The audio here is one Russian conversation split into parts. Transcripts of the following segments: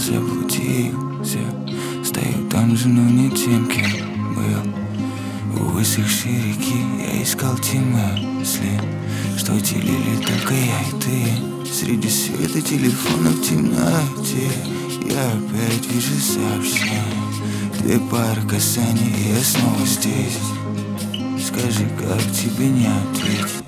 заблудился. Стою там же, но не тем, кем был. У высохшей реки я искал те мысли, что делили только я и ты. Среди света телефона в темноте я опять вижу сообщение. Две пары касаний, и я снова здесь. Скажи, как тебе не ответить?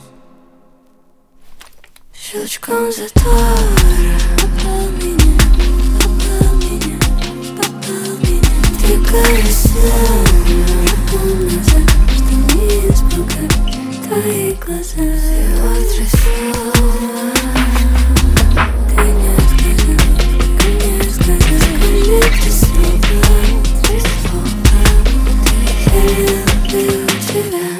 Щелчком затвора попал меня, попал меня, попал меня. Три колеса назад, что не испугать твои глаза. Всего три слова, ты не отказал, скажи ты слова, три слова. Я люблю тебя.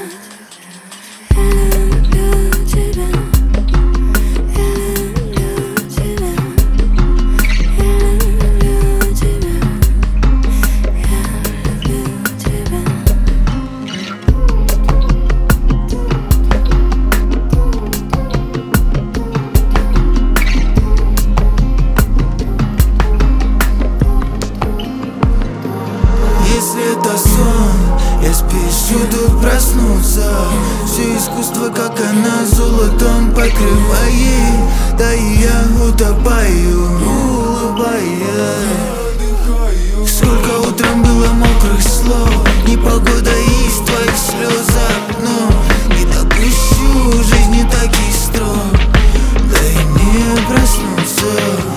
Если это сон, я спешу тут проснуться. Все искусство, как она, золотом покрывает. Да и я утопаю, улыбаясь. Сколько утром было мокрых слов, непогода из твоих слез за окном. Не допущу жизни таких строк, дай мне проснуться.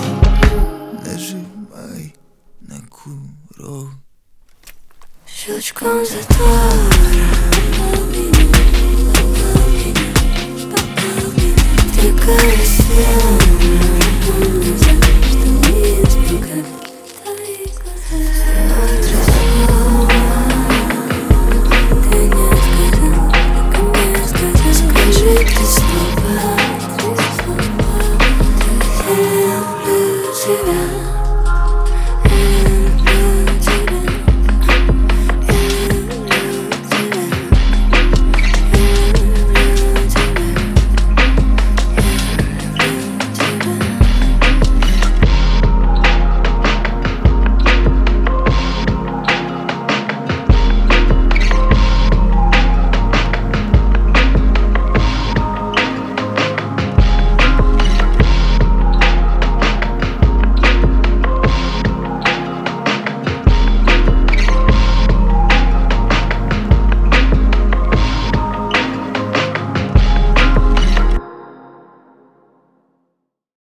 Нажимай на курок. Щелчком затвора попал меня, попал меня, попал меня. Три колеса назад, что не испугать твои глаза. Три слова, ты не отказал, так и не сказал. Скажи ты слова, три слова. Я люблю тебя.